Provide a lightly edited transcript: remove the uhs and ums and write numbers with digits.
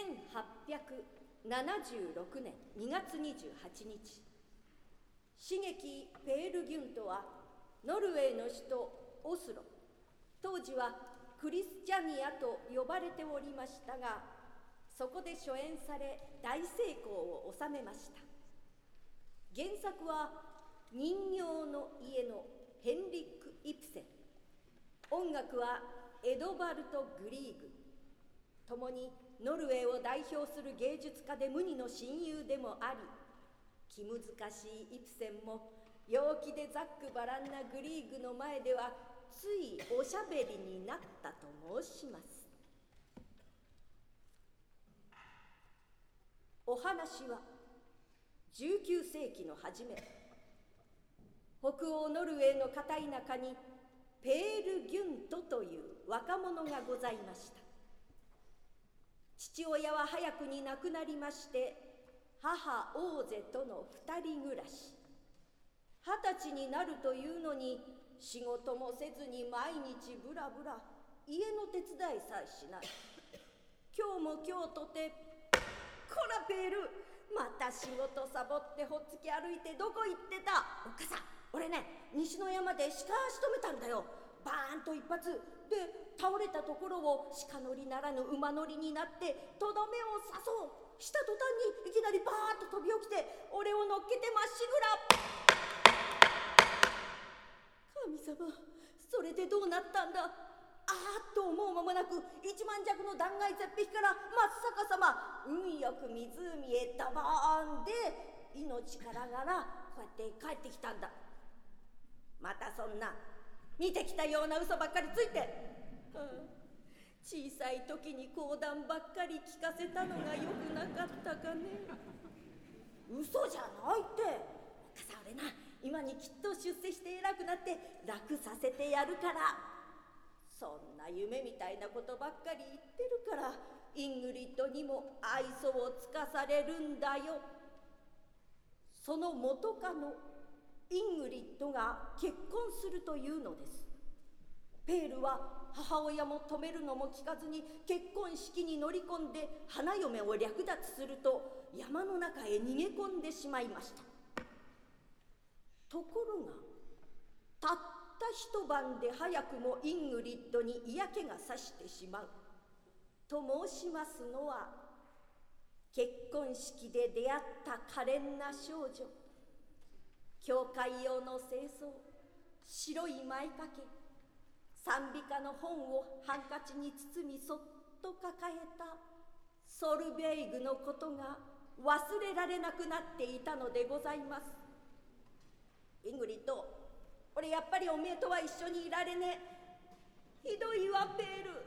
1876年2月28日、刺激ペールギュントはノルウェーの首都オスロ、当時はクリスチャニアと呼ばれておりましたが、そこで初演され大成功を収めました。原作は人形の家のヘンリック・イプセン、音楽はエドバルト・グリーグ、ともにノルウェーを代表する芸術家で無二の親友でもあり、気難しいイプセンも陽気でざっくばらんなグリーグの前ではついおしゃべりになったと申します。お話は19世紀の初め、北欧ノルウェーの片田舎にペール・ギュントという若者がございました。父親は早くに亡くなりまして、母オーゼとの2人暮らし。20歳になるというのに仕事もせずに毎日ブラブラ、家の手伝いさえしない。今日も今日とて、こらペール、また仕事サボってほっつき歩いてどこ行ってた？おっかさん、俺ね、西の山で鹿仕留めたんだよ。バーンと一発で倒れたところを鹿乗りならぬ馬乗りになってとどめを刺そうした途端にいきなりバーッと飛び起きて俺を乗っけてまっしぐら。神様、それでどうなったんだ？あーっと思う間もなく1万弱の断崖絶壁から真っ逆さま、運よく湖へドボーンで命からがらこうやって帰ってきたんだ。またそんな見てきたような嘘ばっかりついて、小さい時に講談ばっかり聞かせたのがよくなかったかね。嘘じゃないって。おっかさん、俺な、今にきっと出世して偉くなって楽させてやるから。そんな夢みたいなことばっかり言ってるから、イングリッドにも愛想をつかされるんだよ。その元カノイングリッドが結婚するというのです。ペールは母親も止めるのも聞かずに結婚式に乗り込んで花嫁を略奪すると山の中へ逃げ込んでしまいました。ところがたった一晩で早くもイングリッドに嫌気がさしてしまう。と申しますのは、結婚式で出会った可憐な少女、教会用の清掃、白い前掛け、賛美歌の本をハンカチに包みそっと抱えたソルベイグのことが忘れられなくなっていたのでございます。イングリッド、俺やっぱりおめえとは一緒にいられねえ。ひどいわペール。